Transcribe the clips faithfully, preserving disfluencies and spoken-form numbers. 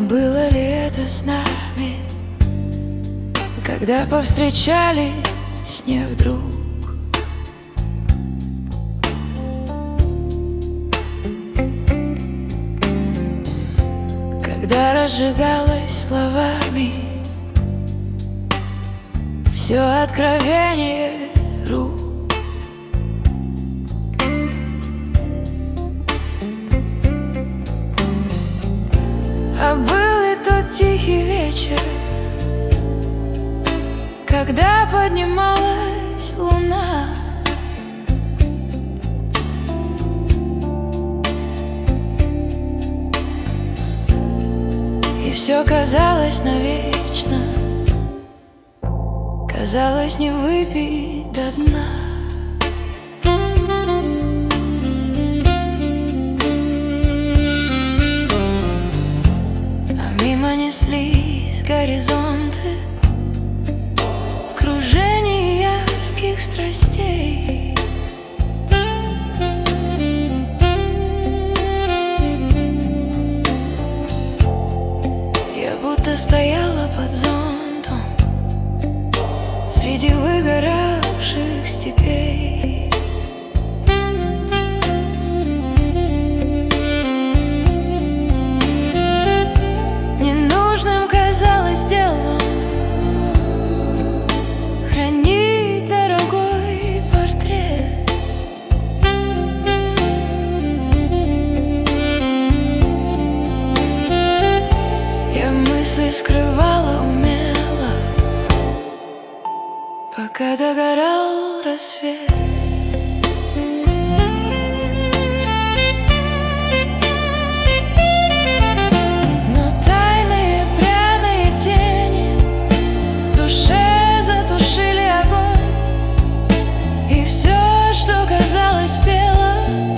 было ли это с нами, когда повстречались не вдруг? Когда разжигалось словами все откровение рук. А был и тот тихий вечер, когда поднималась луна, и все казалось навечно, казалось не выпить до дна. А мимо неслись горизонты в кружении ярких страстей. Я будто стояла под зонтом среди выгоравших степей. Ненужным казалось делом хранить дорогой портрет. Я мысли скрывала умело, пока догорал рассвет. Но тайные пряные тени в душе затушили огонь, и все, что казалось пело,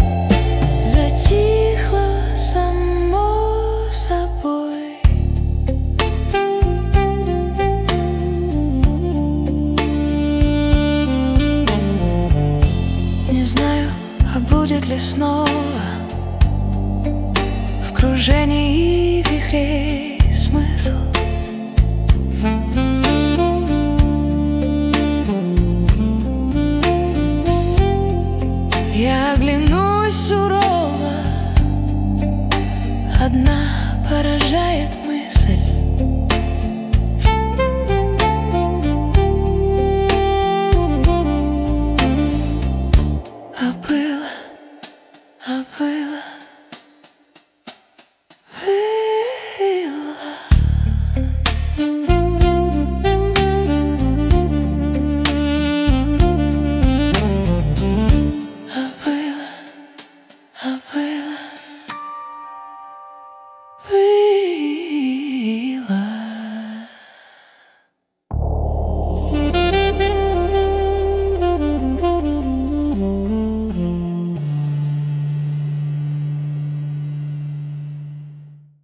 затихло само собой. Не знаю, а будет ли снова в кружении вихрей смысл. Я оглянусь сурово, одна поражает мысль. А было, а было, было. А было, а было.